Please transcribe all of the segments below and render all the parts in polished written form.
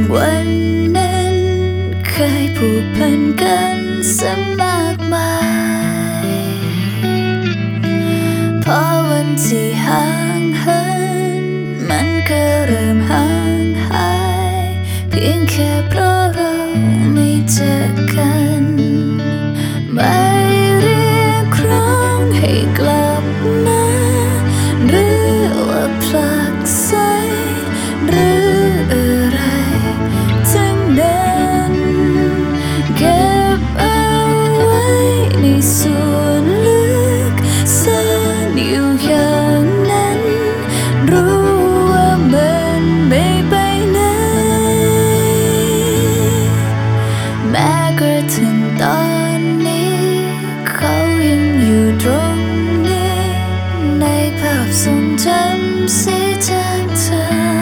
วันนั้นเคยผูกพันกันซะมากมายพอวันที่ห่างเหินมันก็เริ่มห่างหายเพียงแค่เพราะเราไม่เจอกันไม่เรียกร้องให้กลับมาหรือว่าผลักไสหรืออะไรทั้งนั้นเก็บเอาไว้ในส่วนลึกซ่อนอยู่อย่างนั้นรู้ว่ามันไม่ไปไหนแม้กระทั่งตอนนี้เขายังอยู่ตรงนี้ในภาพทรงจำสีจางเธอ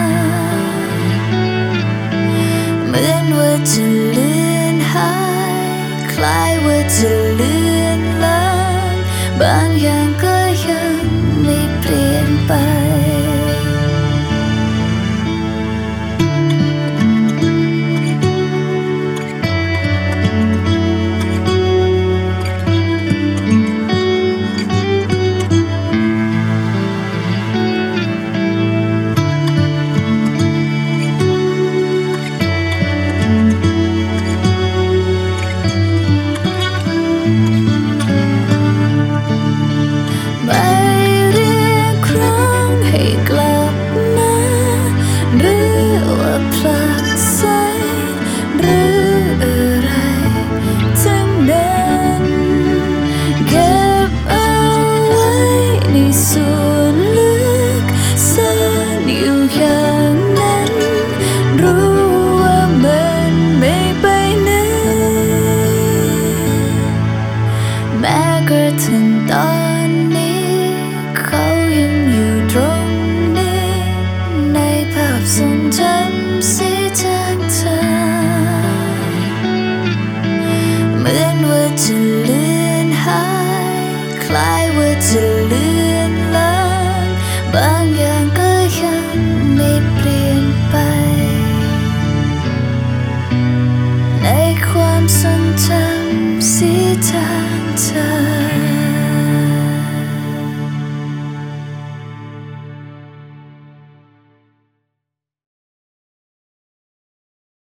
เหมือนว่าจะเลือนหายคล้ายว่าจะเลือนลางบางอย่างก็ยังไม่เปลี่ยนไปไม่เรียกร้องให้กลับมาหรือว่าผลักไสหรืออะไรทั้งนั้นเก็บเอาไว้ในส่วนลึกซ่อนอยู่อย่างนั้นรู้ว่ามันไม่ไปไหนแม้กระทั่งตอนนี้เขายังอยู่ตรงนี้ในภาพทรงจำสีจางเธอเหมือนว่าจะเลือนหายคล้ายว่าจะเลือนลางบางอย่างก็ยังไม่เปลี่ยนไปแม้กระทั่งตอนนี้เขายังอยู่ตรงนี้ในภาพทรงจำสีจางเธอเหมือนว่าจะเลือนหายคล้ายว่าจะเลือนลางบางอย่างก็ยังไม่เปลี่ยนไป